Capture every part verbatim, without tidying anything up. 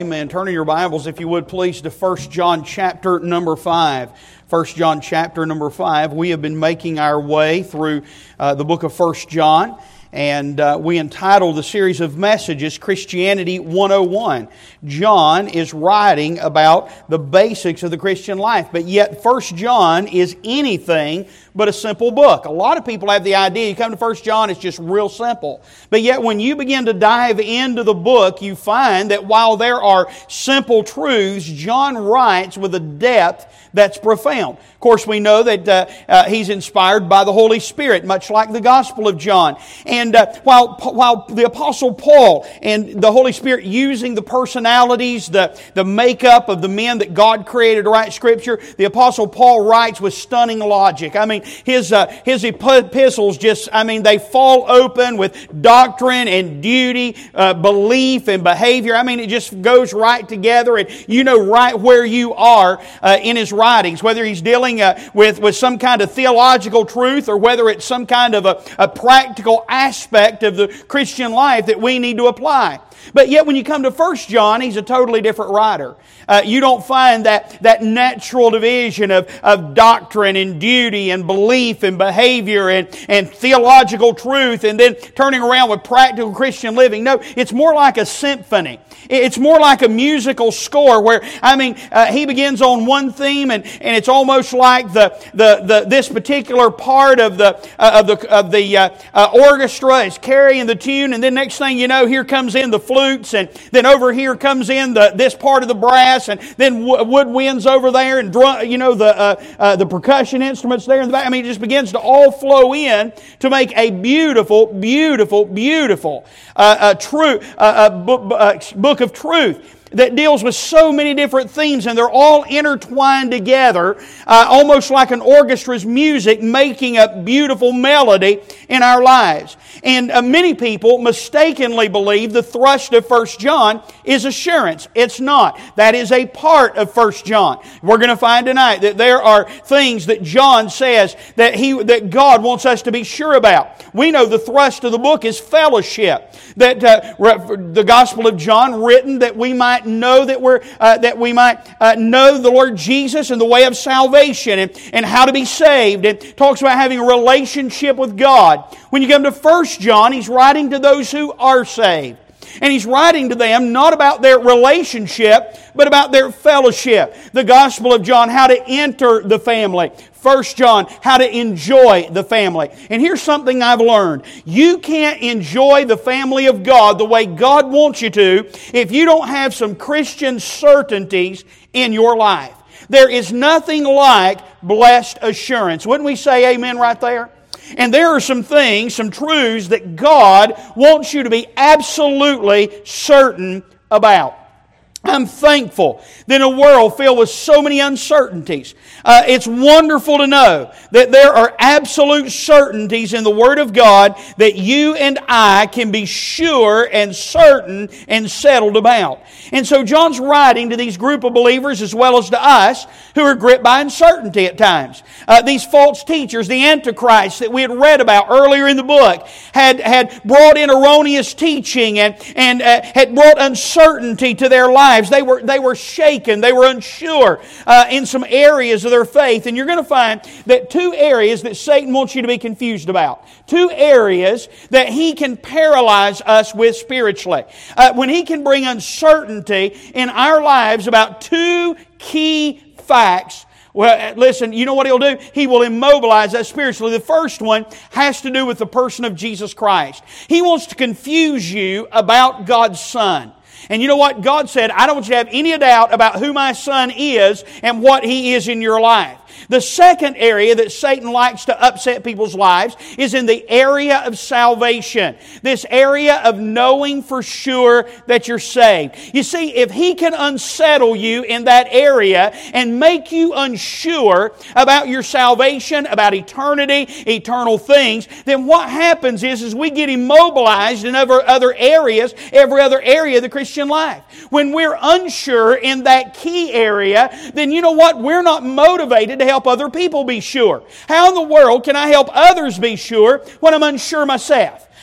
Amen. Turn in your Bibles, if you would, please, to First John chapter number five. First John chapter number five. We have been making our way through uh, the book of First John, and uh, we entitled the series of messages, Christianity one oh one. John is writing about the basics of the Christian life, but yet First John is anything but a simple book. A lot of people have the idea, you come to First John, it's just real simple. But yet when you begin to dive into the book, you find that while there are simple truths, John writes with a depth that's profound. Of course, we know that uh, uh, he's inspired by the Holy Spirit, much like the Gospel of John. And uh, while while the Apostle Paul and the Holy Spirit using the personalities, the, the makeup of the men that God created to write Scripture, the Apostle Paul writes with stunning logic. I mean, his uh, his epistles just, I mean, they fall open with doctrine and duty, uh, belief and behavior. I mean, it just goes right together, and you know right where you are uh, in his writings, whether he's dealing uh, with, with some kind of theological truth or whether it's some kind of a, a practical aspect of the Christian life that we need to apply. But yet when you come to First John, he's a totally different writer. Uh, you don't find that, that natural division of, of doctrine and duty and belief and behavior and, and theological truth and then turning around with practical Christian living. No, it's more like a symphony. It's more like a musical score where, I mean, uh, he begins on one theme and, and it's almost like the, the, the this particular part of the uh, of the of the uh, uh, orchestra is carrying the tune, and then next thing you know, here comes in the flutes, and then over here comes in the this part of the brass, and then woodwinds over there, and drum, you know the uh, uh, the percussion instruments there in the back. I mean, it just begins to all flow in to make a beautiful, beautiful, beautiful uh, uh, true uh, uh, book, uh, book of truth that deals with so many different themes, and they're all intertwined together, uh, almost like an orchestra's music, making a beautiful melody in our lives. And uh, many people mistakenly believe the thrust of First John is assurance. It's not. That is a part of First John. We're going to find tonight that there are things that John says that he that God wants us to be sure about. We know the thrust of the book is fellowship. That uh, the Gospel of John, written that we might know that we're uh, that we might uh, know the Lord Jesus and the way of salvation and, and how to be saved. It talks about having a relationship with God. When you come to First John, he's writing to those who are saved. And he's writing to them not about their relationship, but about their fellowship. The Gospel of John, how to enter the family. First John, how to enjoy the family. And here's something I've learned. You can't enjoy the family of God the way God wants you to if you don't have some Christian certainties in your life. There is nothing like blessed assurance. Wouldn't we say amen right there? And there are some things, some truths that God wants you to be absolutely certain about. I'm thankful that in a world filled with so many uncertainties, uh, it's wonderful to know that there are absolute certainties in the Word of God that you and I can be sure and certain and settled about. And so John's writing to these group of believers as well as to us who are gripped by uncertainty at times. Uh, these false teachers, the Antichrist that we had read about earlier in the book, had, had brought in erroneous teaching and, and uh, had brought uncertainty to their lives. They were, they were shaken. They were unsure uh, in some areas of their faith. And you're going to find that two areas that Satan wants you to be confused about. Two areas that he can paralyze us with spiritually. Uh, when he can bring uncertainty in our lives about two key facts. Well, listen, you know what he'll do? He will immobilize us spiritually. The first one has to do with the person of Jesus Christ. He wants to confuse you about God's Son. And you know what? God said, I don't want you to have any doubt about who my Son is and what He is in your life. The second area that Satan likes to upset people's lives is in the area of salvation. This area of knowing for sure that you're saved. You see, if he can unsettle you in that area and make you unsure about your salvation, about eternity, eternal things, then what happens is, is we get immobilized in other, other areas, every other area of the Christian life. When we're unsure in that key area, then you know what? We're not motivated to help other people be sure. How in the world can I help others be sure when I'm unsure myself?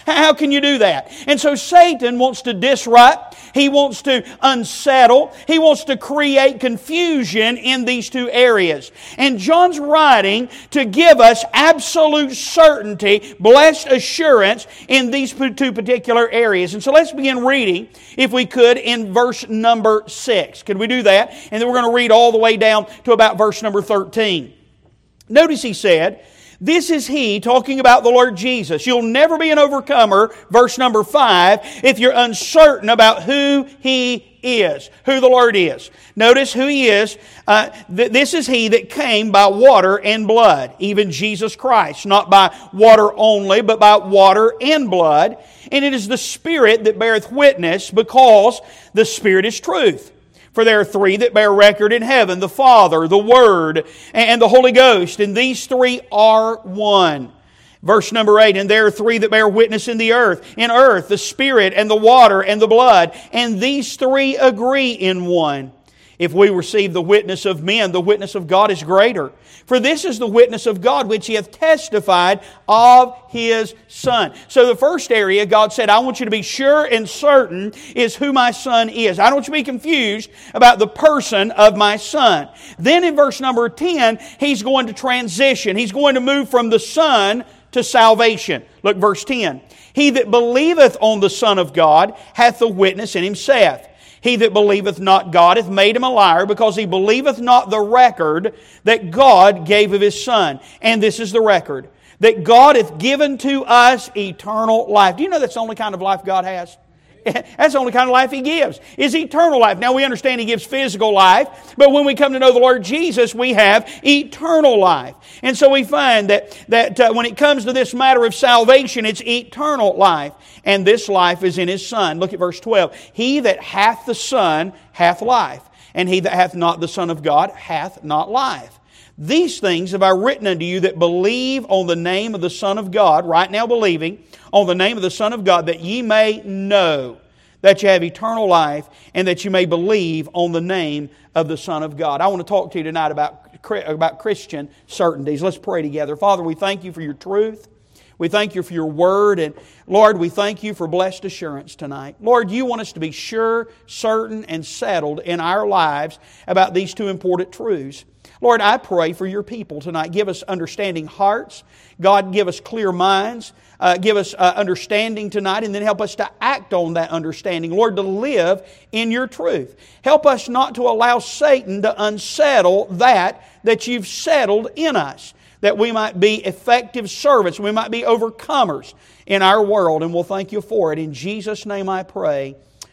How can you do that? And so Satan wants to disrupt. He wants to unsettle. He wants to create confusion in these two areas. And John's writing to give us absolute certainty, blessed assurance in these two particular areas. And so let's begin reading, if we could, in verse number six. Could we do that? And then we're going to read all the way down to about verse number thirteen. Notice he said, "This is He," talking about the Lord Jesus. You'll never be an overcomer, verse number five, if you're uncertain about who He is, who the Lord is. Notice who He is. Uh, th- this is He that came by water and blood, even Jesus Christ. Not by water only, but by water and blood. And it is the Spirit that beareth witness, because the Spirit is truth. For there are three that bear record in heaven, the Father, the Word, and the Holy Ghost. And these three are one. Verse number eight, "And there are three that bear witness in the earth, in earth, the Spirit, and the water, and the blood. And these three agree in one. If we receive the witness of men, the witness of God is greater. For this is the witness of God, which He hath testified of His Son." So the first area, God said, I want you to be sure and certain is who my Son is. I don't want you to be confused about the person of my Son. Then in verse number ten, He's going to transition. He's going to move from the Son to salvation. Look, verse ten. "He that believeth on the Son of God hath the witness in himself. He that believeth not God hath made him a liar, because he believeth not the record that God gave of His Son. And this is the record, that God hath given to us eternal life." Do you know that's the only kind of life God has? That's the only kind of life He gives, is eternal life. Now we understand He gives physical life, but when we come to know the Lord Jesus, we have eternal life. And so we find that, that uh, when it comes to this matter of salvation, it's eternal life. And this life is in His Son. Look at verse twelve. "He that hath the Son hath life, and he that hath not the Son of God hath not life. These things have I written unto you that believe on the name of the Son of God," right now believing on the name of the Son of God, "that ye may know that you have eternal life, and that you may believe on the name of the Son of God." I want to talk to you tonight about, about Christian certainties. Let's pray together. Father, we thank You for Your truth. We thank You for Your Word. And Lord, we thank You for blessed assurance tonight. Lord, You want us to be sure, certain, and settled in our lives about these two important truths. Lord, I pray for Your people tonight. Give us understanding hearts. God, give us clear minds. Uh, give us uh, understanding tonight, and then help us to act on that understanding. Lord, to live in Your truth. Help us not to allow Satan to unsettle that that You've settled in us, that we might be effective servants, we might be overcomers in our world, and we'll thank You for it. In Jesus' name I pray.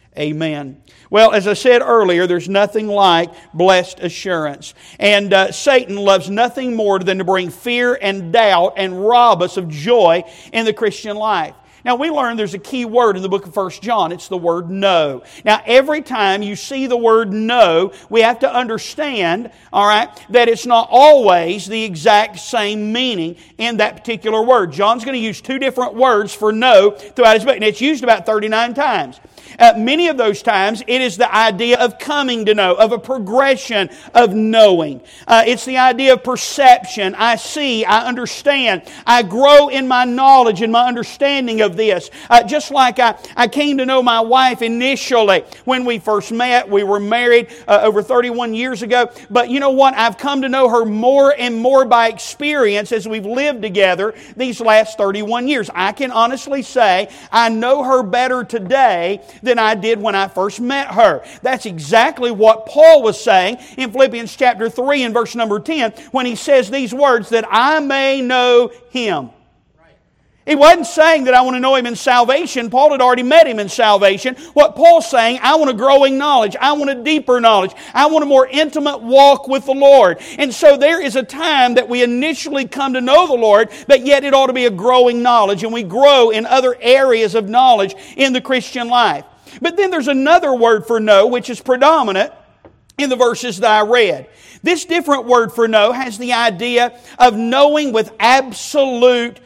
Amen. Well, as I said earlier, there's nothing like blessed assurance. And uh, Satan loves nothing more than to bring fear and doubt and rob us of joy in the Christian life. Now, we learn there's a key word in the book of First John. It's the word "no." Now, every time you see the word "no," we have to understand, all right, that it's not always the exact same meaning in that particular word. John's going to use two different words for "no" throughout his book, and it's used about thirty-nine times. Uh, many of those times, it is the idea of coming to know, of a progression of knowing. Uh, it's the idea of perception. I see, I understand. I grow in my knowledge and my understanding of this. Uh, just like I, I came to know my wife initially when we first met. We were married uh, over thirty-one years ago. But you know what? I've come to know her more and more by experience as we've lived together these last thirty-one years. I can honestly say I know her better today than I did when I first met her. That's exactly what Paul was saying in Philippians chapter three and verse number ten when he says these words, that I may know Him. He wasn't saying that I want to know Him in salvation. Paul had already met Him in salvation. What Paul's saying, I want a growing knowledge. I want a deeper knowledge. I want a more intimate walk with the Lord. And so there is a time that we initially come to know the Lord, but yet it ought to be a growing knowledge, and we grow in other areas of knowledge in the Christian life. But then there's another word for "no," which is predominant in the verses that I read. This different word for "know" has the idea of knowing with absolute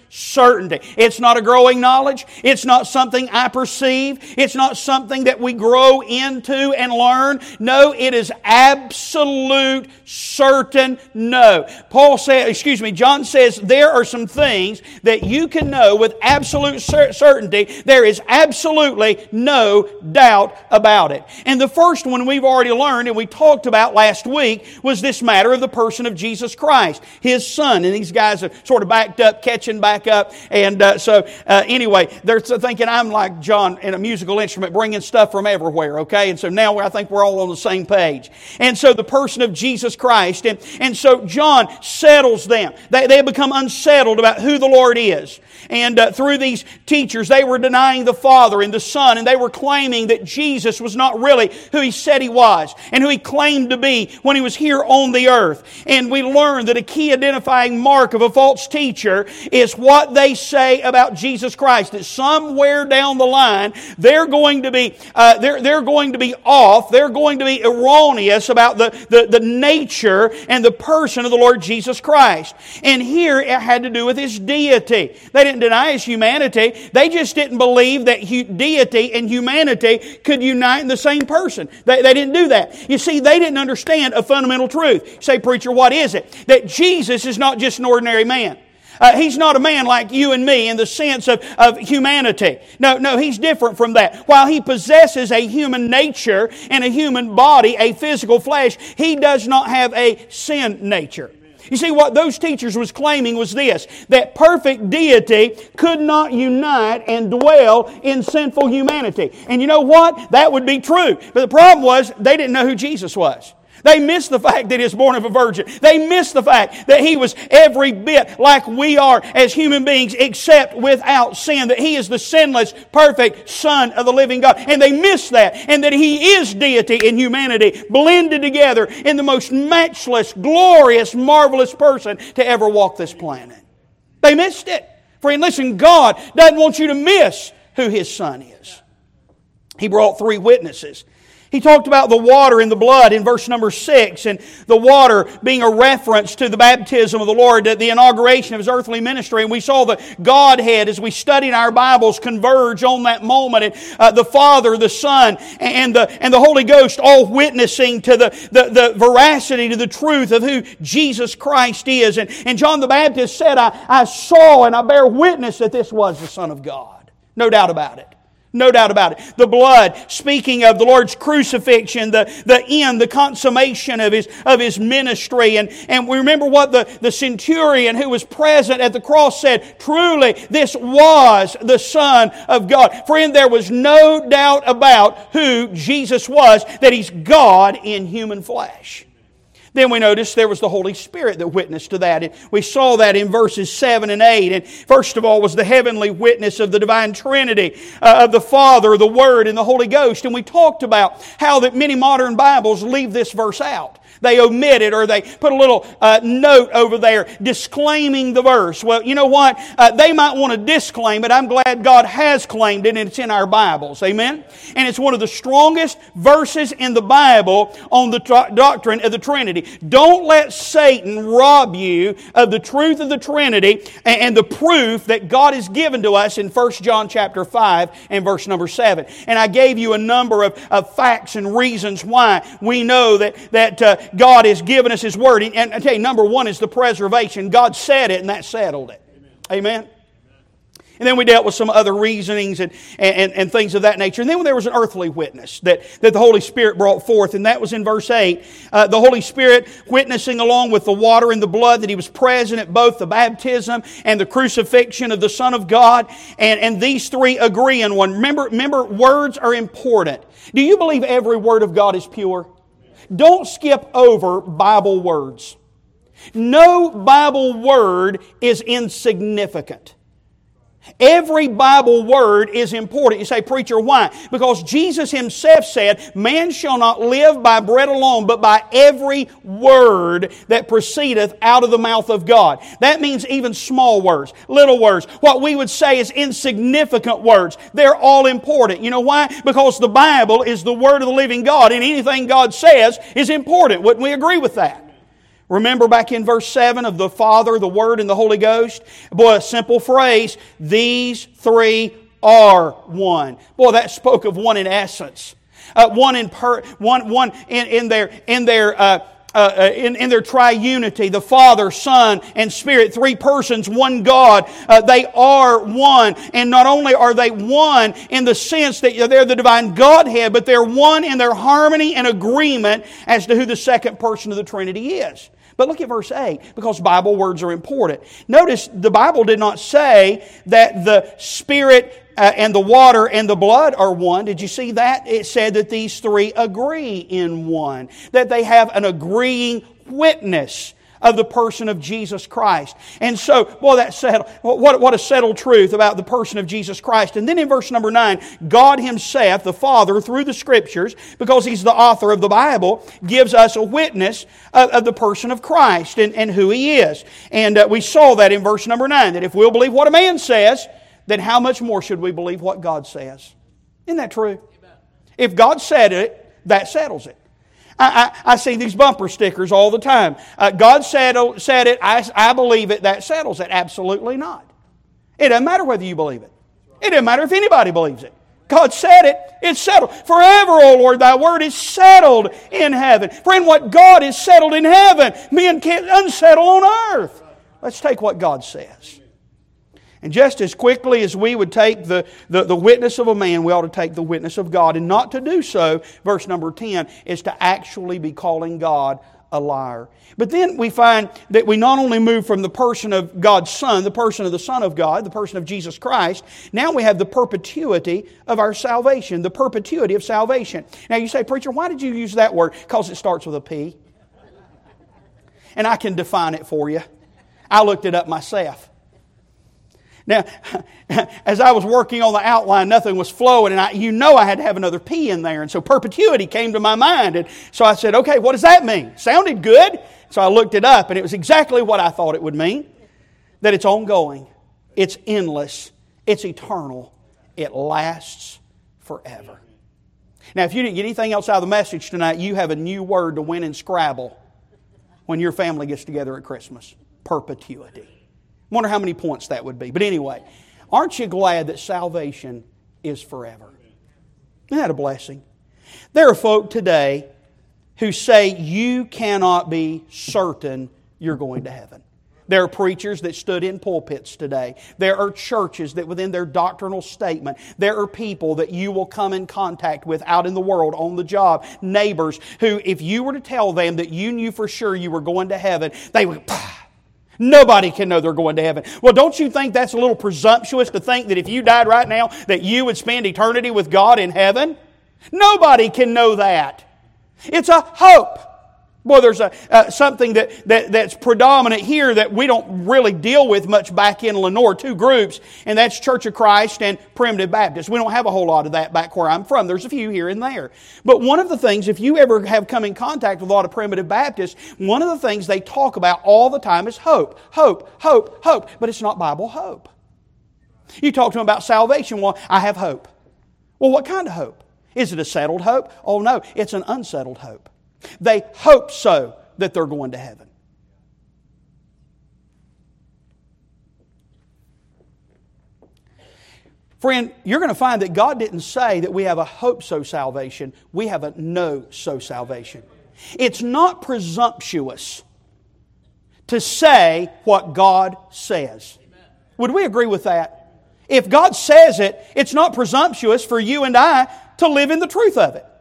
certainty. It's not a growing knowledge. It's not something I perceive. It's not something that we grow into and learn. No, it is absolute, certain no. Paul said, excuse me, John says there are some things that you can know with absolute certainty. There is absolutely no doubt about it. And the first one we've already learned and we talked about last week was this matter of the person of Jesus Christ, His Son. And these guys are sort of backed up, catching back up. And uh, so uh, anyway, they're thinking I'm like John in a musical instrument bringing stuff from everywhere, okay? And so now I think we're all on the same page. And so the person of Jesus Christ. And, and so John settles them. They, they have become unsettled about who the Lord is. And uh, through these teachers, they were denying the Father and the Son, and they were claiming that Jesus was not really who He said He was and who He claimed to be when He was here on the earth. And we learned that a key identifying mark of a false teacher is what they say about Jesus Christ. That somewhere down the line, they're going to be uh, they're they're going to be off. They're going to be erroneous about the, the the nature and the person of the Lord Jesus Christ. And here it had to do with His deity. They didn't deny His humanity. They just didn't believe that deity and humanity could unite in the same person. They, they didn't do that. You see, they didn't understand a fundamental truth. You say, preacher, what is it? That Jesus is not just an ordinary man. Uh, he's not a man like you and me in the sense of, of humanity. No, no, He's different from that. While He possesses a human nature and a human body, a physical flesh, He does not have a sin nature. You see, what those teachers was claiming was this, that perfect deity could not unite and dwell in sinful humanity. And you know what? That would be true. But the problem was, they didn't know who Jesus was. They missed the fact that He was born of a virgin. They missed the fact that He was every bit like we are as human beings, except without sin. That He is the sinless, perfect Son of the living God. And they missed that. And that He is deity and humanity blended together in the most matchless, glorious, marvelous person to ever walk this planet. They missed it. Friend, listen, God doesn't want you to miss who His Son is. He brought three witnesses. He talked about the water and the blood in verse number six, and the water being a reference to the baptism of the Lord, the inauguration of His earthly ministry. And we saw the Godhead, as we studied our Bibles, converge on that moment. And uh, the Father, the Son, and the and the Holy Ghost all witnessing to the, the, the veracity, to the truth of who Jesus Christ is. And, and John the Baptist said, I, I saw and I bear witness that this was the Son of God. No doubt about it. No doubt about it. The blood, speaking of the Lord's crucifixion, the, the end, the consummation of His, of His ministry. And, and we remember what the, the centurion who was present at the cross said, truly, this was the Son of God. Friend, there was no doubt about who Jesus was, that He's God in human flesh. Then we noticed there was the Holy Spirit that witnessed to that. And we saw that in verses seven and eight. And first of all was the heavenly witness of the divine Trinity, uh, of the Father, the Word, and the Holy Ghost. And we talked about how that many modern Bibles leave this verse out. They omit it, or they put a little uh, note over there disclaiming the verse. Well, you know what? Uh, they might want to disclaim it. I'm glad God has claimed it, and it's in our Bibles. Amen? And it's one of the strongest verses in the Bible on the tro- doctrine of the Trinity. Don't let Satan rob you of the truth of the Trinity and, and the proof that God has given to us in First John chapter five and verse number seven. And I gave you a number of, of facts and reasons why we know that, that uh, God has given us His Word. And I tell you, number one is the preservation. God said it, and that settled it. Amen? Amen? And then we dealt with some other reasonings and, and, and things of that nature. And then there was an earthly witness that, that the Holy Spirit brought forth, and that was in verse eight. Uh, the Holy Spirit witnessing along with the water and the blood that He was present at both the baptism and the crucifixion of the Son of God. And, and these three agree in one. Remember, remember, words are important. Do you believe every word of God is pure? Don't skip over Bible words. No Bible word is insignificant. Every Bible word is important. You say, preacher, why? Because Jesus Himself said, man shall not live by bread alone, but by every word that proceedeth out of the mouth of God. That means even small words, little words, what we would say is insignificant words. They're all important. You know why? Because the Bible is the Word of the living God, and anything God says is important. Wouldn't we agree with that? Remember back in verse seven of the Father, the Word, and the Holy Ghost? Boy, a simple phrase, these three are one. Boy, that spoke of one in essence. Uh, one in per, one one in, in their in their uh, uh, in, in their triunity, the Father, Son, and Spirit, three persons, one God. Uh, they are one, and not only are they one in the sense that they're the divine Godhead, but they're one in their harmony and agreement as to who the second person of the Trinity is. But look at verse eight, because Bible words are important. Notice the Bible did not say that the Spirit uh, and the water and the blood are one. Did you see that? It said that these three agree in one. That they have an agreeing witness of the person of Jesus Christ. And so, boy, that's settled. What, what a settled truth about the person of Jesus Christ. And then in verse number nine, God Himself, the Father, through the Scriptures, because He's the author of the Bible, gives us a witness of, of the person of Christ and, and who He is. And uh, we saw that in verse number nine, that if we'll believe what a man says, then how much more should we believe what God says? Isn't that true? Amen. If God said it, that settles it. I, I, I see these bumper stickers all the time. Uh, God said, said it, I, I believe it, that settles it. Absolutely not. It doesn't matter whether you believe it. It doesn't matter if anybody believes it. God said it, it's settled. Forever, O Lord, Thy word is settled in heaven. Friend, what God is settled in heaven, men can't unsettle on earth. Let's take what God says. And just as quickly as we would take the, the, the witness of a man, we ought to take the witness of God. And not to do so, verse number ten, is to actually be calling God a liar. But then we find that we not only move from the person of God's Son, the person of the Son of God, the person of Jesus Christ, now we have the perpetuity of our salvation, the perpetuity of salvation. Now you say, preacher, why did you use that word? Because it starts with a P. And I can define it for you. I looked it up myself. Now, as I was working on the outline, nothing was flowing, and I, you know I had to have another P in there. And so perpetuity came to my mind. And so I said, okay, what does that mean? Sounded good. So I looked it up, and it was exactly what I thought it would mean. That it's ongoing, it's endless, it's eternal, it lasts forever. Now, if you didn't get anything else out of the message tonight, you have a new word to win in Scrabble when your family gets together at Christmas. Perpetuity. Wonder how many points that would be. But anyway, aren't you glad that salvation is forever? Isn't that a blessing? There are folk today who say you cannot be certain you're going to heaven. There are preachers that stood in pulpits today. There are churches that within their doctrinal statement, there are people that you will come in contact with out in the world, on the job, neighbors, who if you were to tell them that you knew for sure you were going to heaven, they would, Pah! Nobody can know they're going to heaven. Well, don't you think that's a little presumptuous to think that if you died right now that you would spend eternity with God in heaven? Nobody can know that. It's a hope. Boy, there's a uh, something that, that that's predominant here that we don't really deal with much back in Lenore. Two groups, and that's Church of Christ and Primitive Baptist. We don't have a whole lot of that back where I'm from. There's a few here and there. But one of the things, if you ever have come in contact with a lot of Primitive Baptists, one of the things they talk about all the time is hope. Hope, hope, hope. But it's not Bible hope. You talk to them about salvation. Well, I have hope. Well, what kind of hope? Is it a settled hope? Oh no, it's an unsettled hope. They hope so that they're going to heaven. Friend, you're going to find that God didn't say that we have a hope-so salvation. We have a know-so salvation. It's not presumptuous to say what God says. Would we agree with that? If God says it, it's not presumptuous for you and I to live in the truth of it.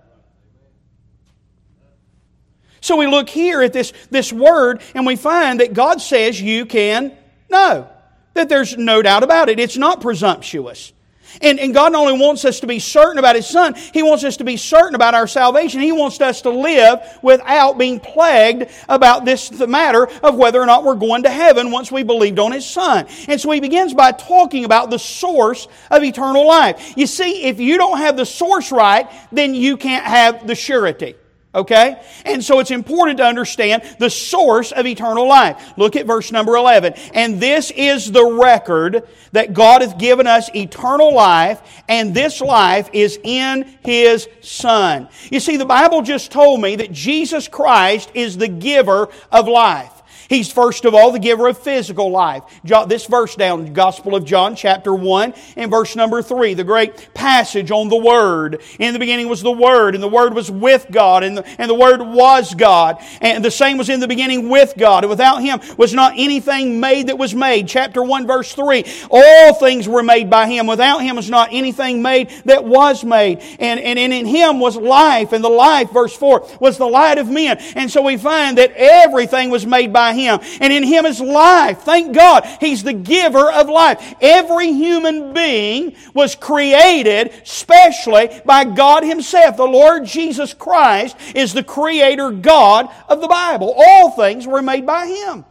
So we look here at this, this word and we find that God says you can know. That there's no doubt about it. It's not presumptuous. And, and God not only wants us to be certain about His Son, He wants us to be certain about our salvation. He wants us to live without being plagued about this the matter of whether or not we're going to heaven once we believed on His Son. And so He begins by talking about the source of eternal life. You see, if you don't have the source right, then you can't have the surety. Okay? And so it's important to understand the source of eternal life. Look at verse number eleven. And this is the record that God hath given us eternal life, and this life is in His Son. You see, the Bible just told me that Jesus Christ is the giver of life. He's first of all the giver of physical life. Jot this verse down, Gospel of John chapter one and verse number three, the great passage on the Word. In the beginning was the Word, and the Word was with God, and the, and the Word was God. And the same was in the beginning with God, and without Him was not anything made that was made. Chapter one verse three, all things were made by Him. Without Him was not anything made that was made. And, and, and in Him was life, and the life, verse four, was the light of men. And so we find that everything was made by Him. Him. And in Him is life. Thank God. He's the giver of life. Every human being was created specially by God Himself. The Lord Jesus Christ is the Creator God of the Bible. All things were made by Him.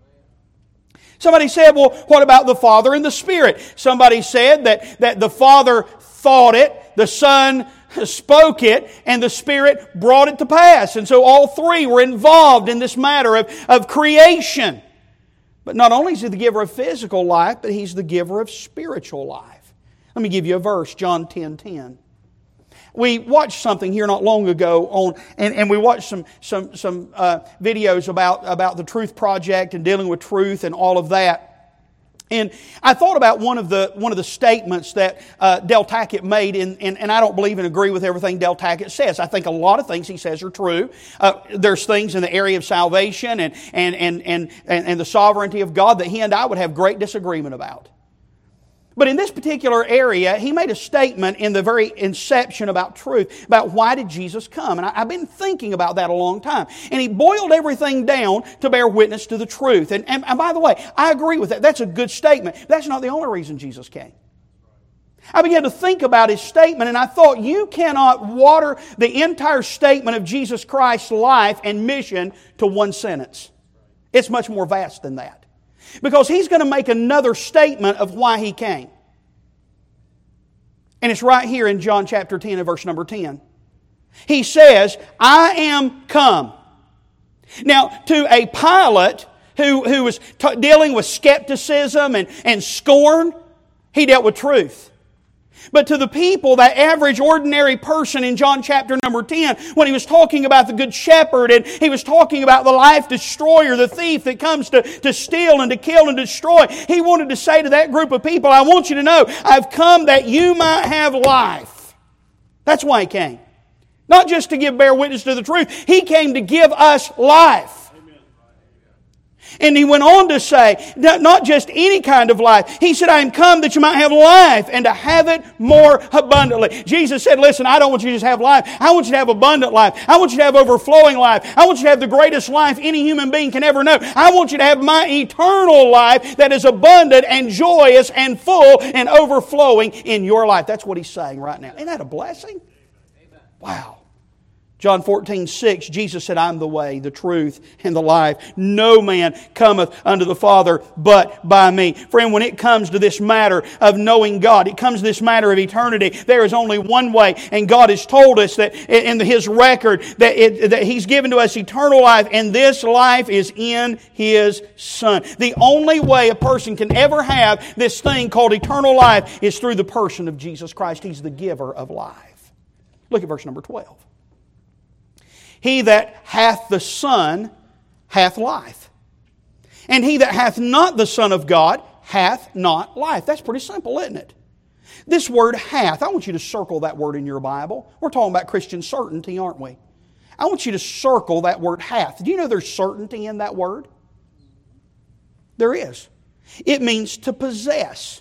Somebody said, well, what about the Father and the Spirit? Somebody said that, that the Father thought it, the Son spoke it, and the Spirit brought it to pass. And so all three were involved in this matter of, of creation. But not only is He the giver of physical life, but He's the giver of spiritual life. Let me give you a verse, John ten ten. We watched something here not long ago on, and, and we watched some some some uh, videos about about the Truth Project and dealing with truth and all of that. And I thought about one of the one of the statements that uh, Del Tackett made, in, and, and I don't believe and agree with everything Del Tackett says. I think a lot of things he says are true. Uh, there's things in the area of salvation and and, and and and the sovereignty of God that he and I would have great disagreement about. But in this particular area, he made a statement in the very inception about truth, about why did Jesus come? And I, I've been thinking about that a long time. And he boiled everything down to bear witness to the truth. And, and, and by the way, I agree with that. That's a good statement. That's not the only reason Jesus came. I began to think about his statement, and I thought, you cannot water the entire statement of Jesus Christ's life and mission to one sentence. It's much more vast than that. Because he's going to make another statement of why he came. And it's right here in John chapter ten and verse number ten. He says, I am come. Now, to a Pilate who, who was t- dealing with skepticism and, and scorn, he dealt with truth. But to the people, that average, ordinary person in John chapter number ten, when he was talking about the Good Shepherd and he was talking about the life destroyer, the thief that comes to, to steal and to kill and destroy, he wanted to say to that group of people, I want you to know, I've come that you might have life. That's why he came. Not just to give bear witness to the truth. He came to give us life. And he went on to say, not just any kind of life. He said, I am come that you might have life and to have it more abundantly. Jesus said, listen, I don't want you to just have life. I want you to have abundant life. I want you to have overflowing life. I want you to have the greatest life any human being can ever know. I want you to have my eternal life that is abundant and joyous and full and overflowing in your life. That's what he's saying right now. Isn't that a blessing? Wow. John fourteen six, Jesus said, I am the way, the truth, and the life. No man cometh unto the Father but by me. Friend, when it comes to this matter of knowing God, it comes to this matter of eternity, there is only one way. And God has told us that in His record that, it, that He's given to us eternal life, and this life is in His Son. The only way a person can ever have this thing called eternal life is through the person of Jesus Christ. He's the giver of life. Look at verse number twelve. He that hath the Son hath life. And he that hath not the Son of God hath not life. That's pretty simple, isn't it? This word hath, I want you to circle that word in your Bible. We're talking about Christian certainty, aren't we? I want you to circle that word hath. Do you know there's certainty in that word? There is. It means to possess.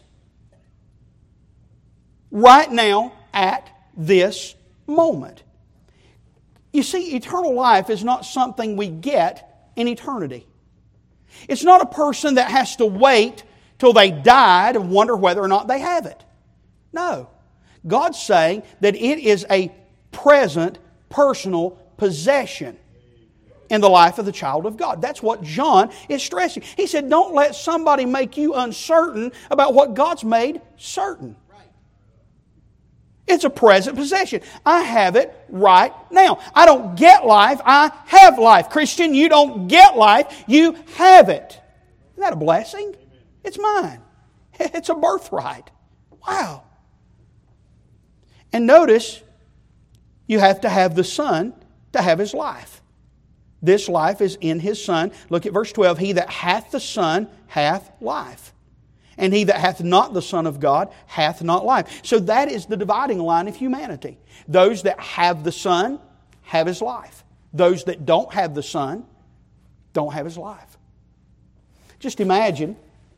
Right now, at this moment. You see, eternal life is not something we get in eternity. It's not a person that has to wait till they died and wonder whether or not they have it. No. God's saying that it is a present, personal possession in the life of the child of God. That's what John is stressing. He said, don't let somebody make you uncertain about what God's made certain. It's a present possession. I have it right now. I don't get life, I have life. Christian, you don't get life, you have it. Isn't that a blessing? It's mine. It's a birthright. Wow. And notice, you have to have the Son to have His life. This life is in His Son. Look at verse twelve. He that hath the Son hath life. And he that hath not the Son of God hath not life. So that is the dividing line of humanity. Those that have the Son have His life. Those that don't have the Son don't have His life. Just imagine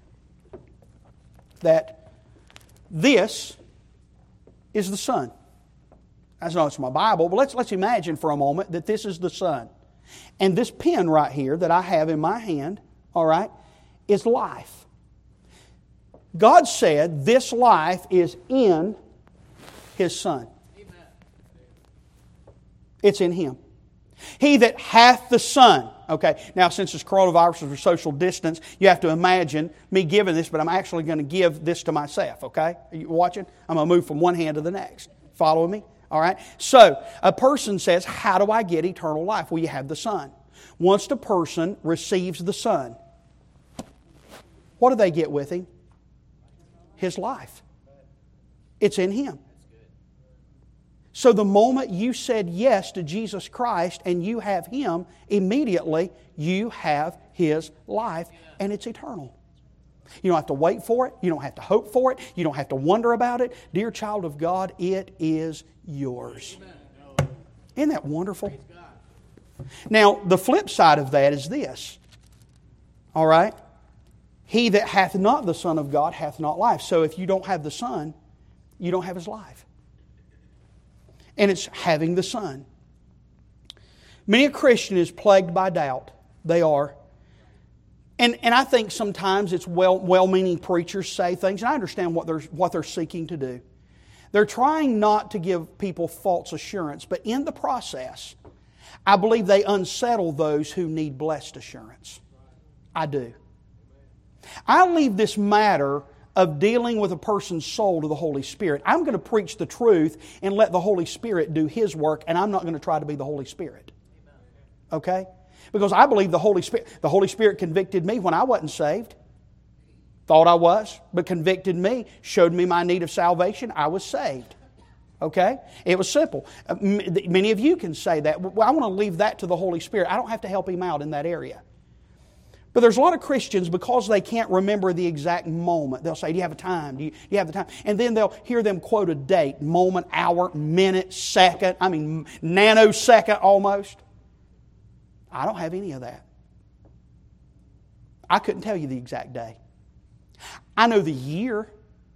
that this is the Son. I know it's my Bible, but let's, let's imagine for a moment that this is the Son. And this pen right here that I have in my hand, all right, is life. God said this life is in His Son. Amen. It's in Him. He that hath the Son. Okay, now since it's coronavirus or social distance, you have to imagine me giving this, but I'm actually going to give this to myself, okay? Are you watching? I'm going to move from one hand to the next. Following me? All right? So, a person says, how do I get eternal life? Well, you have the Son. Once the person receives the Son, what do they get with Him? His life. It's in Him. So the moment you said yes to Jesus Christ and you have Him, immediately you have His life and it's eternal. You don't have to wait for it. You don't have to hope for it. You don't have to wonder about it. Dear child of God, it is yours. Isn't that wonderful? Now, the flip side of that is this. All right? He that hath not the Son of God hath not life. So if you don't have the Son, you don't have His life. And it's having the Son. Many a Christian is plagued by doubt. They are. And, and I think sometimes it's well, well-meaning preachers say things, and I understand what they're, what they're seeking to do. They're trying not to give people false assurance, but in the process, I believe they unsettle those who need blessed assurance. I do. I leave this matter of dealing with a person's soul to the Holy Spirit. I'm going to preach the truth and let the Holy Spirit do His work, and I'm not going to try to be the Holy Spirit. Okay? Because I believe the Holy Spirit, the Holy Spirit convicted me when I wasn't saved. Thought I was, but convicted me, showed me my need of salvation. I was saved. Okay? It was simple. Uh, m- many of you can say that. Well, I want to leave that to the Holy Spirit. I don't have to help Him out in that area. But there's a lot of Christians, because they can't remember the exact moment, they'll say, do you have a time? Do you, do you have the time? And then they'll hear them quote a date, moment, hour, minute, second, I mean nanosecond almost. I don't have any of that. I couldn't tell you the exact day. I know the year.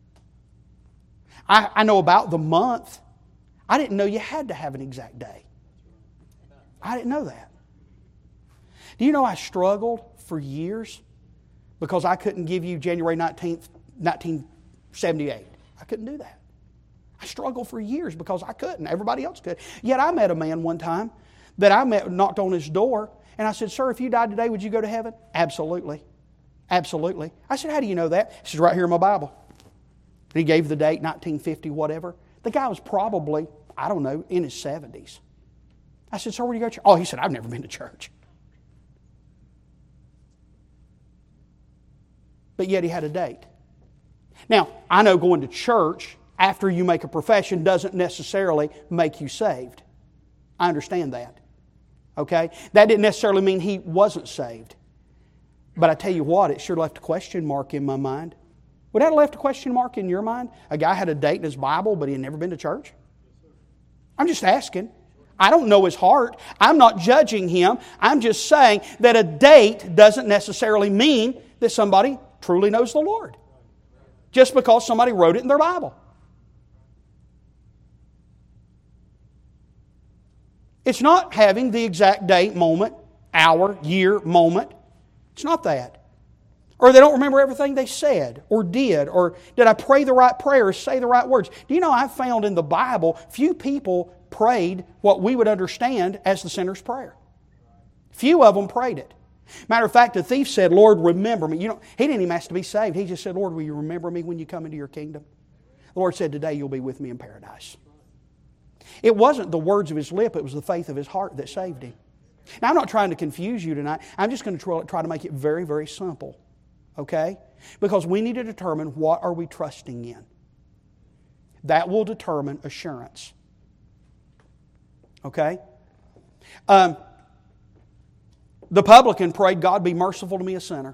I, I know about the month. I didn't know you had to have an exact day. I didn't know that. Do you know I struggled for years because I couldn't give you January nineteenth, nineteen seventy-eight. I couldn't do that. I struggled for years because I couldn't. Everybody else could. Yet I met a man one time that I met, knocked on his door, and I said, sir, if you died today, would you go to heaven? Absolutely. Absolutely. I said, how do you know that? He said, right here in my Bible. And he gave the date, nineteen fifty, whatever. The guy was probably, I don't know, in his seventies. I said, sir, where do you go to church? Oh, he said, I've never been to church. But yet he had a date. Now, I know going to church after you make a profession doesn't necessarily make you saved. I understand that. Okay? That didn't necessarily mean he wasn't saved. But I tell you what, it sure left a question mark in my mind. Would that have left a question mark in your mind? A guy had a date in his Bible, but he had never been to church? I'm just asking. I don't know his heart. I'm not judging him. I'm just saying that a date doesn't necessarily mean that somebody truly knows the Lord. Just because somebody wrote it in their Bible. It's not having the exact date, moment, hour, year, moment. It's not that. Or they don't remember everything they said or did. Or did I pray the right prayer or say the right words? Do you know I've found in the Bible few people prayed what we would understand as the sinner's prayer. Few of them prayed it. Matter of fact, the thief said, Lord, remember me. You know, he didn't even ask to be saved. He just said, Lord, will you remember me when you come into your kingdom? The Lord said, today you'll be with me in paradise. It wasn't the words of his lip, it was the faith of his heart that saved him. Now, I'm not trying to confuse you tonight. I'm just going to try to make it very, very simple. Okay? Because we need to determine what are we trusting in. That will determine assurance. Okay? Um, the publican prayed, God be merciful to me, a sinner.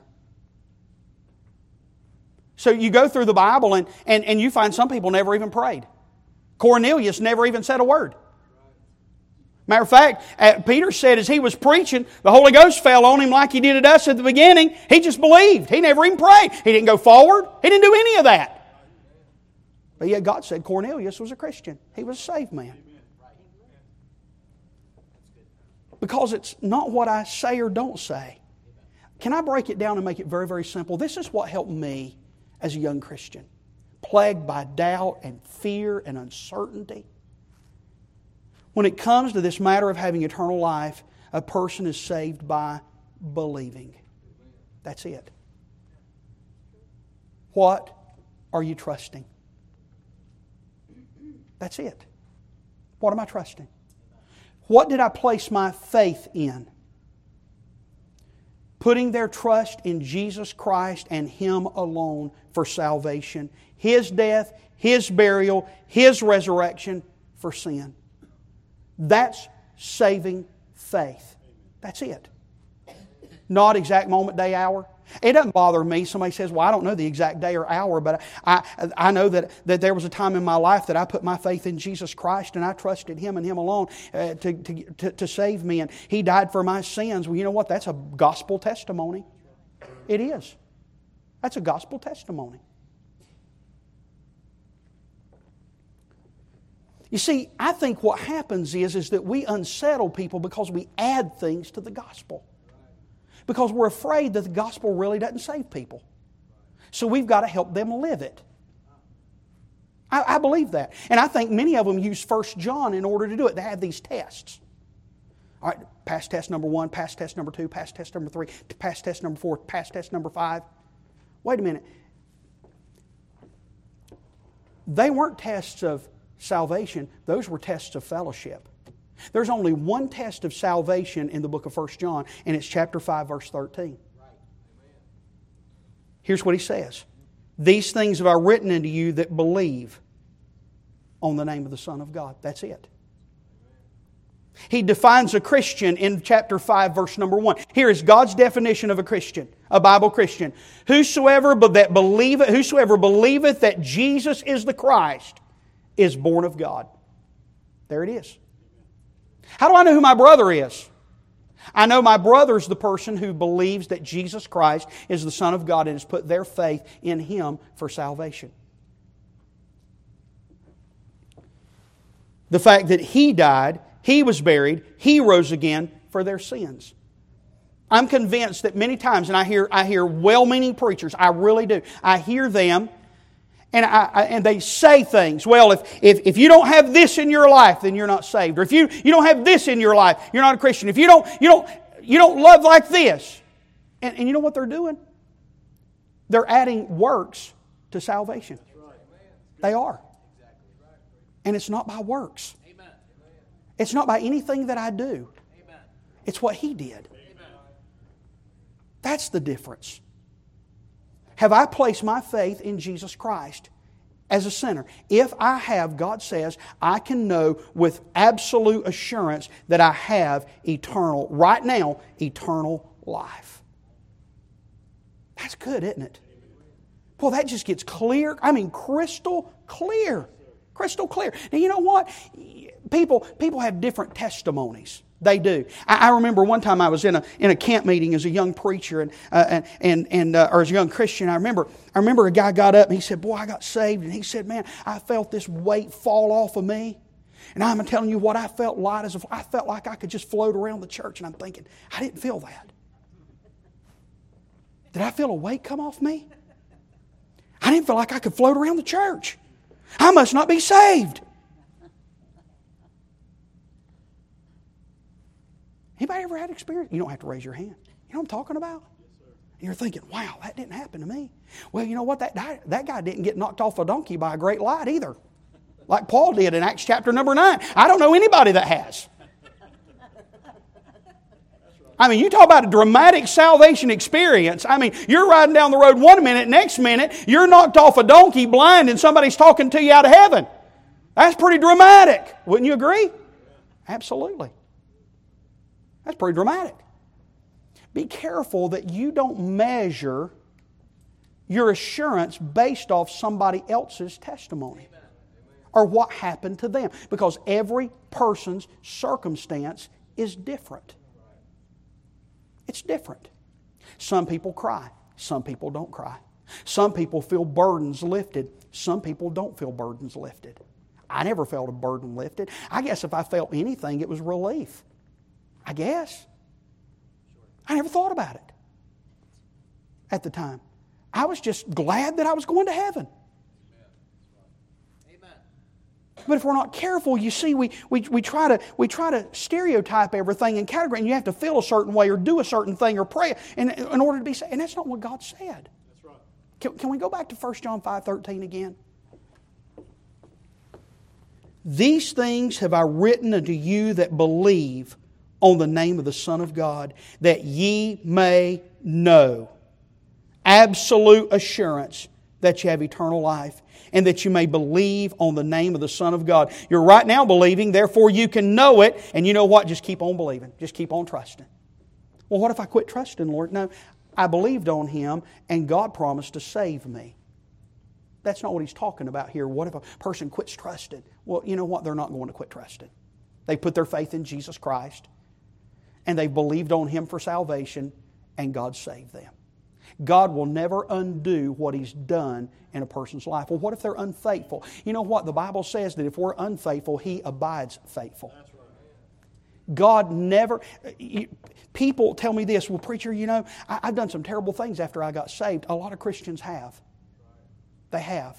So you go through the Bible and, and, and you find some people never even prayed. Cornelius never even said a word. Matter of fact, uh, Peter said as he was preaching, the Holy Ghost fell on him like He did at us at the beginning. He just believed. He never even prayed. He didn't go forward. He didn't do any of that. But yet God said Cornelius was a Christian. He was a saved man. Because it's not what I say or don't say. Can I break it down and make it very, very simple? This is what helped me as a young Christian. Plagued by doubt and fear and uncertainty. When it comes to this matter of having eternal life, a person is saved by believing. That's it. What are you trusting? That's it. What am I trusting? What did I place my faith in? Putting their trust in Jesus Christ and Him alone for salvation. His death, His burial, His resurrection for sin. That's saving faith. That's it. Not exact moment, day, hour. It doesn't bother me. Somebody says, well, I don't know the exact day or hour, but I, I know that, that there was a time in my life that I put my faith in Jesus Christ and I trusted Him and Him alone uh, to, to, to, to save me. And He died for my sins. Well, you know what? That's a gospel testimony. It is. That's a gospel testimony. You see, I think what happens is, is that we unsettle people because we add things to the gospel. Because we're afraid that the gospel really doesn't save people. So we've got to help them live it. I, I believe that. And I think many of them use First John in order to do it. They have these tests. All right, pass test number one, pass test number two, pass test number three, pass test number four, pass test number five. Wait a minute. They weren't tests of salvation. Those were tests of fellowship. There's only one test of salvation in the book of First John, and it's chapter five, verse thirteen. Here's what he says. These things have I written unto you that believe on the name of the Son of God. That's it. He defines a Christian in chapter five, verse number one. Here is God's definition of a Christian, a Bible Christian. Whosoever that believeth, whosoever believeth that Jesus is the Christ is born of God. There it is. How do I know who my brother is? I know my brother is the person who believes that Jesus Christ is the Son of God and has put their faith in Him for salvation. The fact that He died, He was buried, He rose again for their sins. I'm convinced that many times, and I hear, I hear well-meaning preachers, I really do, I hear them, And, I, I, and they say things, well, if, if, if you don't have this in your life, then you're not saved. Or if you, you don't have this in your life, you're not a Christian. If you don't, you don't, you don't love like this. And, and you know what they're doing? They're adding works to salvation. They are. And it's not by works. It's not by anything that I do. It's what He did. That's the difference. Have I placed my faith in Jesus Christ as a sinner? If I have, God says, I can know with absolute assurance that I have eternal, right now, eternal life. That's good, isn't it? Well, that just gets clear. I mean, crystal clear. Crystal clear. Now, you know what? People, people have different testimonies. They do. I, I remember one time I was in a in a camp meeting as a young preacher and uh, and and, and uh, or as a young Christian. I remember I remember a guy got up and he said, "Boy, I got saved." And he said, "Man, I felt this weight fall off of me." And I'm telling you what I felt light as if I felt like I could just float around the church. And I'm thinking, I didn't feel that. Did I feel a weight come off me? I didn't feel like I could float around the church. I must not be saved. Anybody ever had experience? You don't have to raise your hand. You know what I'm talking about? You're thinking, wow, that didn't happen to me. Well, you know what? That guy, that guy didn't get knocked off a donkey by a great light either. Like Paul did in Acts chapter number nine. I don't know anybody that has. I mean, you talk about a dramatic salvation experience. I mean, you're riding down the road one minute, next minute, you're knocked off a donkey blind and somebody's talking to you out of heaven. That's pretty dramatic. Wouldn't you agree? Absolutely. That's pretty dramatic. Be careful that you don't measure your assurance based off somebody else's testimony or what happened to them. Because every person's circumstance is different. It's different. Some people cry. Some people don't cry. Some people feel burdens lifted. Some people don't feel burdens lifted. I never felt a burden lifted. I guess if I felt anything, it was relief. I guess. I never thought about it at the time. I was just glad that I was going to heaven. But if we're not careful, you see, we, we, we, try to, we try to stereotype everything and categorize, and you have to feel a certain way or do a certain thing or pray in, in order to be saved. And that's not what God said. That's right. Can, can we go back to First John five thirteen again? These things have I written unto you that believe on the name of the Son of God, that ye may know. Absolute assurance that you have eternal life, and that you may believe on the name of the Son of God. You're right now believing, therefore you can know it, and you know what? Just keep on believing. Just keep on trusting. Well, what if I quit trusting, Lord? No, I believed on Him, and God promised to save me. That's not what He's talking about here. What if a person quits trusting? Well, you know what? They're not going to quit trusting. They put their faith in Jesus Christ, and they believed on Him for salvation, and God saved them. God will never undo what He's done in a person's life. Well, what if they're unfaithful? You know what? The Bible says that if we're unfaithful, He abides faithful. That's right. God never... People tell me this, well, preacher, you know, I've done some terrible things after I got saved. A lot of Christians have. They have.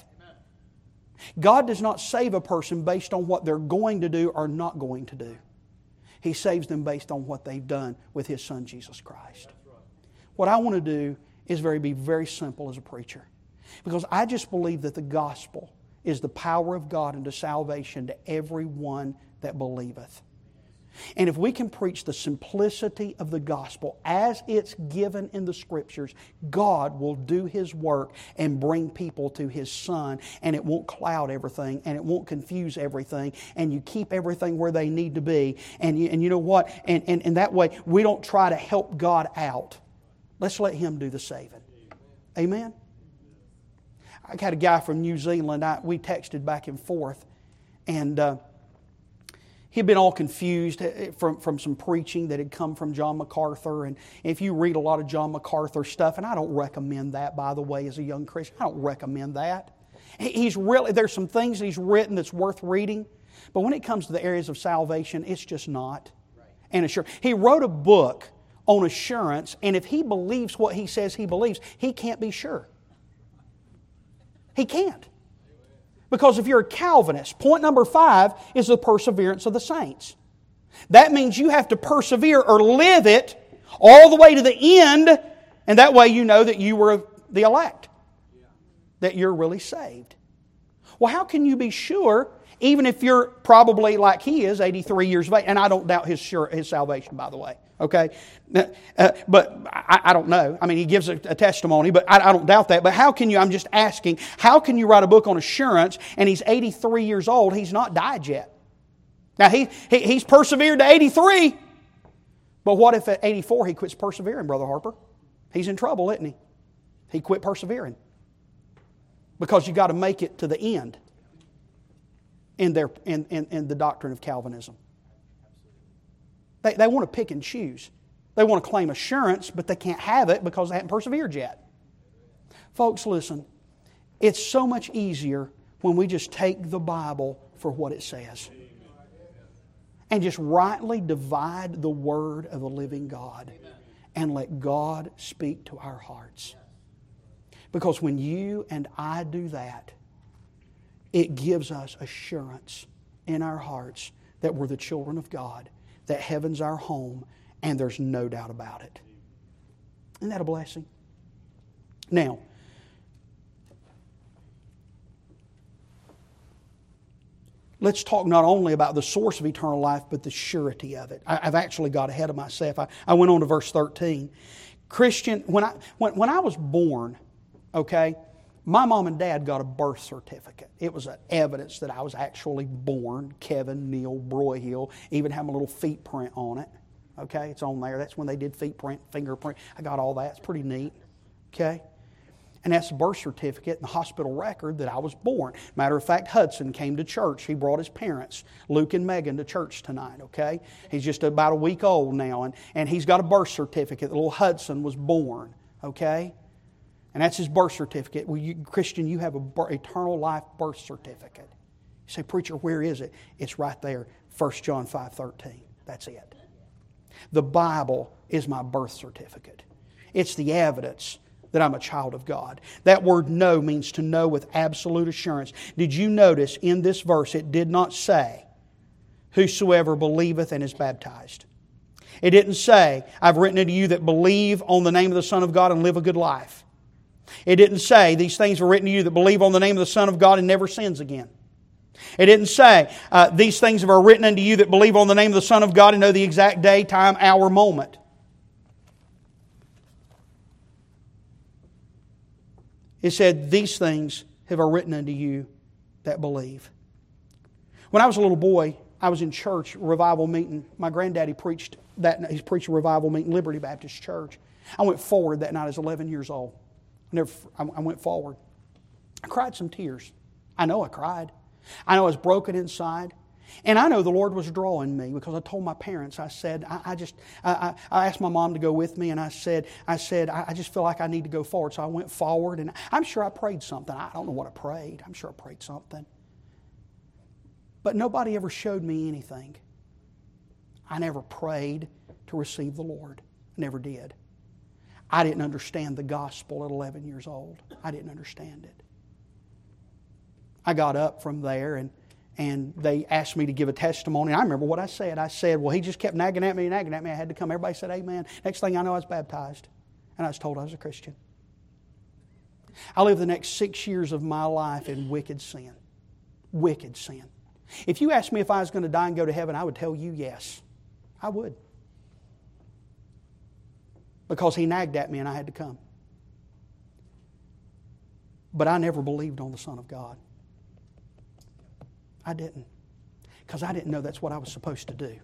God does not save a person based on what they're going to do or not going to do. He saves them based on what they've done with His Son, Jesus Christ. What I want to do is very be very simple as a preacher. Because I just believe that the gospel is the power of God unto salvation to everyone that believeth. And if we can preach the simplicity of the gospel as it's given in the Scriptures, God will do His work and bring people to His Son, and it won't cloud everything, and it won't confuse everything, and you keep everything where they need to be. And you, and you know what? And, and, and that way, we don't try to help God out. Let's let Him do the saving. Amen? I had a guy from New Zealand. I, we texted back and forth. And uh, he'd been all confused from, from some preaching that had come from John MacArthur. And if you read a lot of John MacArthur stuff, and I don't recommend that, by the way, as a young Christian. I don't recommend that. He's really, there's some things that he's written that's worth reading. But when it comes to the areas of salvation, it's just not. And assurance. He wrote a book on assurance, and if he believes what he says he believes, he can't be sure. He can't. Because if you're a Calvinist, point number five is the perseverance of the saints. That means you have to persevere or live it all the way to the end, and that way you know that you were the elect, that you're really saved. Well, how can you be sure, even if you're probably like he is, eighty-three years of age, and I don't doubt his sure, his salvation, by the way, okay? Uh, but I, I don't know. I mean, he gives a, a testimony, but I, I don't doubt that. But how can you, I'm just asking, how can you write a book on assurance, and he's eighty-three years old, he's not died yet? Now, he, he he's persevered to eighty-three, but what if at eighty-four he quits persevering, Brother Harper? He's in trouble, isn't he? He quit persevering. Because you got to make it to the end in their in, in, in the doctrine of Calvinism. They, they want to pick and choose. They want to claim assurance, but they can't have it because they haven't persevered yet. Folks, listen. It's so much easier when we just take the Bible for what it says. And just rightly divide the Word of the living God. And let God speak to our hearts. Because when you and I do that, it gives us assurance in our hearts that we're the children of God, that heaven's our home, and there's no doubt about it. Isn't that a blessing? Now, let's talk not only about the source of eternal life, but the surety of it. I, I've actually got ahead of myself. I, I went on to verse thirteen. Christian, when I when, when I was born, okay, my mom and dad got a birth certificate. It was an evidence that I was actually born, Kevin Neal Broyhill. Even had my little feet print on it. Okay, it's on there. That's when they did feet print, fingerprint. I got all that. It's pretty neat. Okay. And that's the birth certificate and the hospital record that I was born. Matter of fact, Hudson came to church. He brought his parents, Luke and Megan, to church tonight, okay? He's just about a week old now, and, and he's got a birth certificate. The little Hudson was born, okay? And that's his birth certificate. Well, you, Christian, you have an eternal life birth certificate. You say, preacher, where is it? It's right there, First John five thirteen. That's it. The Bible is my birth certificate. It's the evidence that I'm a child of God. That word know means to know with absolute assurance. Did you notice in this verse it did not say, whosoever believeth and is baptized? It didn't say, I've written unto you that believe on the name of the Son of God and live a good life. It didn't say, these things were written to you that believe on the name of the Son of God and never sins again. It didn't say, uh, these things are written unto you that believe on the name of the Son of God and know the exact day, time, hour, moment. It said, these things have I written unto you that believe. When I was a little boy, I was in church, revival meeting. My granddaddy preached that. He preached a revival meeting, Liberty Baptist Church. I went forward that night. I was eleven years old. I, never, I went forward. I cried some tears. I know I cried. I know I was broken inside. And I know the Lord was drawing me because I told my parents, I said, I, I just, I, I asked my mom to go with me, and I said, I said, I, I just feel like I need to go forward. So I went forward, and I'm sure I prayed something. I don't know what I prayed. I'm sure I prayed something. But nobody ever showed me anything. I never prayed to receive the Lord. I never did. I didn't understand the gospel at eleven years old. I didn't understand it. I got up from there, and And they asked me to give a testimony. I remember what I said. I said, well, he just kept nagging at me and nagging at me. I had to come. Everybody said, amen. Next thing I know, I was baptized. And I was told I was a Christian. I lived the next six years of my life in wicked sin. Wicked sin. If you asked me if I was going to die and go to heaven, I would tell you yes. I would. Because he nagged at me and I had to come. But I never believed on the Son of God. I didn't. Because I didn't know that's what I was supposed to do.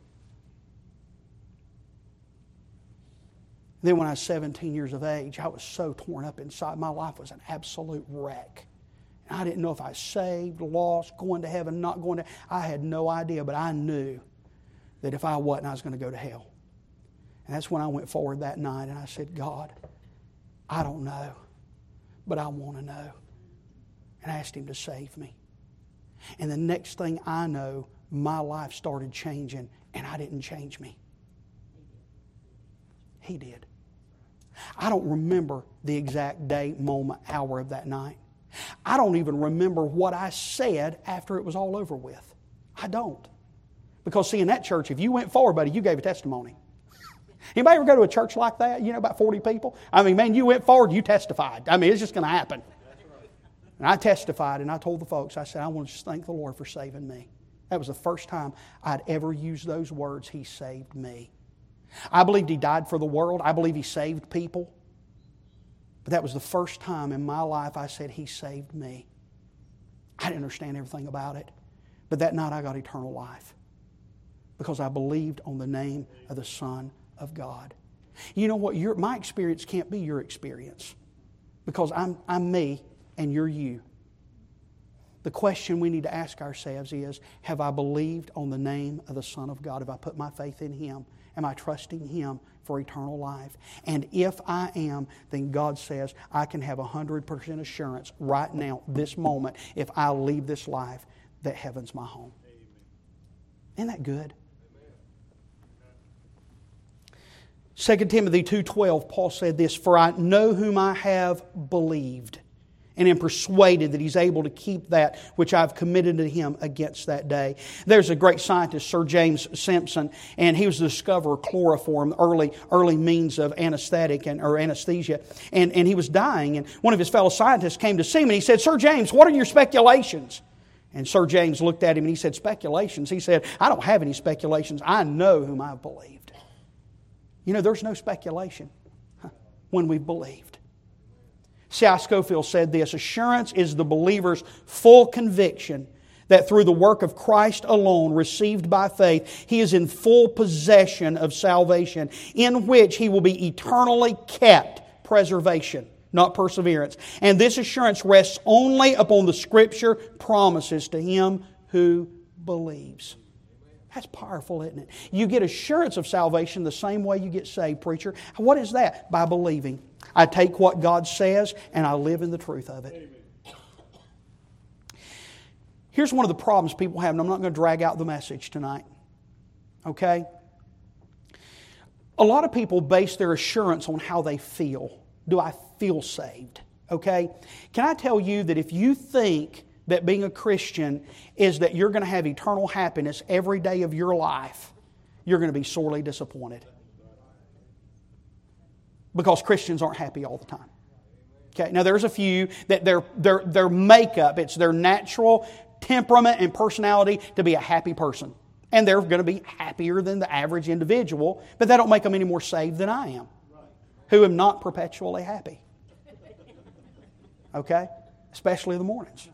Then when I was seventeen years of age, I was so torn up inside. My life was an absolute wreck. I didn't know if I was saved, lost, going to heaven, not going to... I had no idea, but I knew that if I wasn't, I was going to go to hell. And that's when I went forward that night and I said, God, I don't know, but I want to know. And I asked Him to save me. And the next thing I know, my life started changing, and I didn't change me. He did. I don't remember the exact day, moment, hour of that night. I don't even remember what I said after it was all over with. I don't. Because see, in that church, if you went forward, buddy, you gave a testimony. Anybody ever go to a church like that? You know, about forty people? I mean, man, you went forward, you testified. I mean, it's just going to happen. And I testified, and I told the folks, I said, I want to just thank the Lord for saving me. That was the first time I'd ever used those words, He saved me. I believed He died for the world. I believe He saved people. But that was the first time in my life I said, He saved me. I didn't understand everything about it. But that night I got eternal life. Because I believed on the name of the Son of God. You know what? Your, my experience can't be your experience. Because I'm, I'm me and you're you. The question we need to ask ourselves is, have I believed on the name of the Son of God? Have I put my faith in Him? Am I trusting Him for eternal life? And if I am, then God says I can have one hundred percent assurance right now, this moment, if I leave this life, that heaven's my home. Amen. Isn't that good? Second Timothy two twelve, Paul said this, for I know whom I have believed, and am persuaded that He's able to keep that which I've committed to Him against that day. There's a great scientist, Sir James Simpson, and he was the discoverer of chloroform, early early means of anesthetic and or anesthesia. And, and he was dying, and one of his fellow scientists came to see him, and he said, "Sir James, what are your speculations?" And Sir James looked at him and he said, "Speculations?" He said, "I don't have any speculations. I know whom I've believed." You know, there's no speculation when we've believed. C I Scofield said this: "Assurance is the believer's full conviction that through the work of Christ alone, received by faith, he is in full possession of salvation, in which he will be eternally kept." Preservation, not perseverance. "And this assurance rests only upon the Scripture promises to him who believes." That's powerful, isn't it? You get assurance of salvation the same way you get saved, preacher. What is that? By believing. I take what God says and I live in the truth of it. Here's one of the problems people have, and I'm not going to drag out the message tonight. Okay? A lot of people base their assurance on how they feel. Do I feel saved? Okay? Can I tell you that if you think that being a Christian is that you're going to have eternal happiness every day of your life, you're going to be sorely disappointed. Because Christians aren't happy all the time. Okay? Now there's a few that their their their makeup, it's their natural temperament and personality to be a happy person. And they're going to be happier than the average individual, but that don't make them any more saved than I am, who am not perpetually happy. Okay? Especially in the mornings.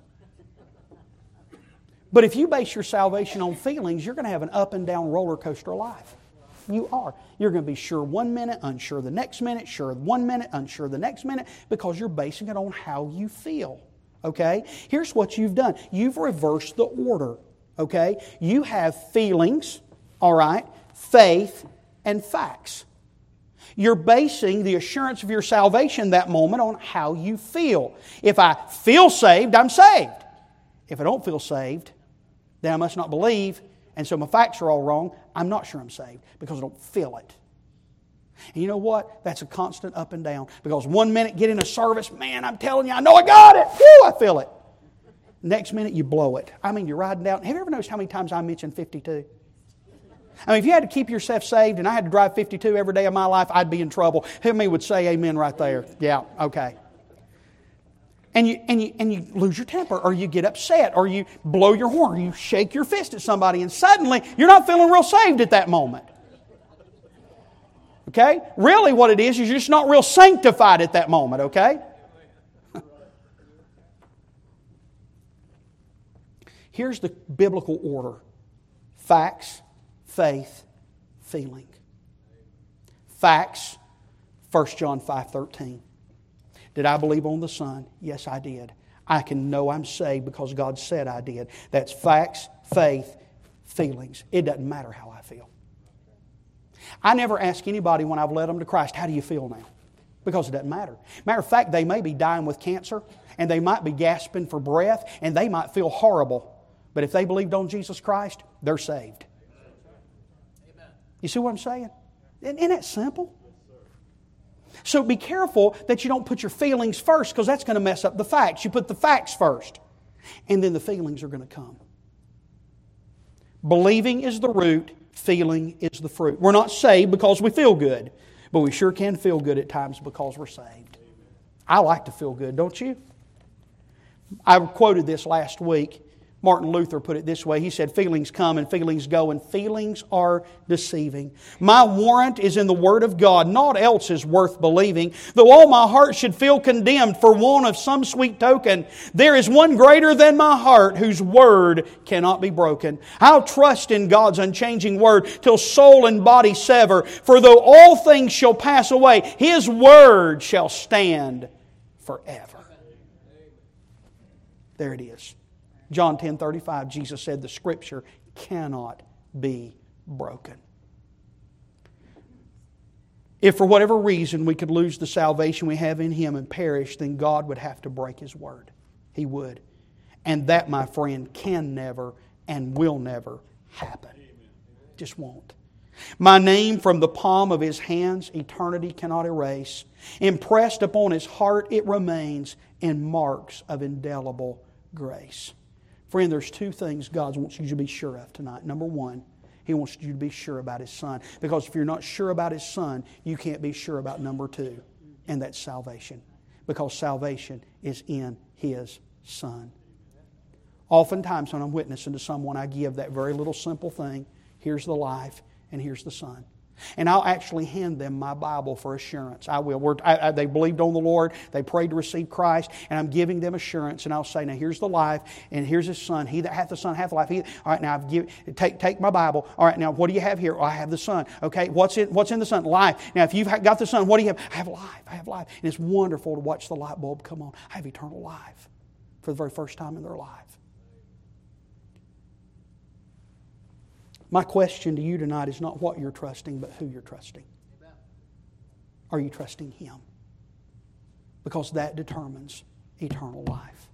But if you base your salvation on feelings, you're going to have an up and down roller coaster life. You are. You're going to be sure one minute, unsure the next minute, sure one minute, unsure the next minute, because you're basing it on how you feel. Okay? Here's what you've done. You've reversed the order. Okay? You have feelings, all right, faith, and facts. You're basing the assurance of your salvation that moment on how you feel. If I feel saved, I'm saved. If I don't feel saved, then I must not believe, and so my facts are all wrong. I'm not sure I'm saved because I don't feel it. And you know what? That's a constant up and down. Because one minute get in a service, man, I'm telling you, I know I got it. Woo, I feel it. Next minute you blow it. I mean, you're riding down. Have you ever noticed how many times I mentioned fifty-two? I mean, if you had to keep yourself saved and I had to drive fifty-two every day of my life, I'd be in trouble. Who of me would say amen right there? Yeah, okay. And you, and, you, and you lose your temper, or you get upset, or you blow your horn, or you shake your fist at somebody, and suddenly you're not feeling real saved at that moment. Okay? Really what it is, is you're just not real sanctified at that moment, okay? Here's the biblical order. Facts, faith, feeling. Facts, First John five thirteen. Did I believe on the Son? Yes, I did. I can know I'm saved because God said I did. That's facts, faith, feelings. It doesn't matter how I feel. I never ask anybody when I've led them to Christ, how do you feel now? Because it doesn't matter. Matter of fact, they may be dying with cancer, and they might be gasping for breath, and they might feel horrible. But if they believed on Jesus Christ, they're saved. You see what I'm saying? Isn't that simple? So be careful that you don't put your feelings first, because that's going to mess up the facts. You put the facts first, and then the feelings are going to come. Believing is the root, feeling is the fruit. We're not saved because we feel good, but we sure can feel good at times because we're saved. I like to feel good, don't you? I quoted this last week. Martin Luther put it this way. He said, feelings come and feelings go, and feelings are deceiving. My warrant is in the Word of God. Naught else is worth believing. Though all my heart should feel condemned for want of some sweet token, there is one greater than my heart, whose Word cannot be broken. I'll trust in God's unchanging Word till soul and body sever. For though all things shall pass away, His Word shall stand forever. There it is. John ten thirty-five, Jesus said the Scripture cannot be broken. If for whatever reason we could lose the salvation we have in Him and perish, then God would have to break His Word. He would. And that, my friend, can never and will never happen. Just won't. My name from the palm of His hands eternity cannot erase. Impressed upon His heart it remains in marks of indelible grace. Friend, there's two things God wants you to be sure of tonight. Number one, He wants you to be sure about His Son. Because if you're not sure about His Son, you can't be sure about number two, and that's salvation. Because salvation is in His Son. Oftentimes when I'm witnessing to someone, I give that very little simple thing. Here's the life, and here's the Son. And I'll actually hand them my Bible for assurance. I will. We're, I, I, they believed on the Lord. They prayed to receive Christ. And I'm giving them assurance. And I'll say, now here's the life. And here's His Son. He that hath the Son hath life. He, all right, now I've give, take, take my Bible. All right, now what do you have here? Oh, I have the Son. Okay, what's in, what's in the Son? Life. Now if you've got the Son, what do you have? I have life. I have life. And it's wonderful to watch the light bulb come on. I have eternal life for the very first time in their life. My question to you tonight is not what you're trusting, but who you're trusting. Amen. Are you trusting Him? Because that determines eternal life.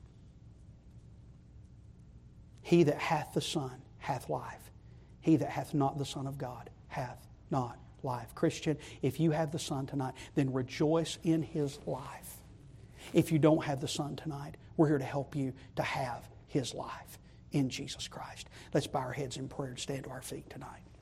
He that hath the Son hath life. He that hath not the Son of God hath not life. Christian, if you have the Son tonight, then rejoice in His life. If you don't have the Son tonight, we're here to help you to have His life in Jesus Christ. Let's bow our heads in prayer and stand to our feet tonight.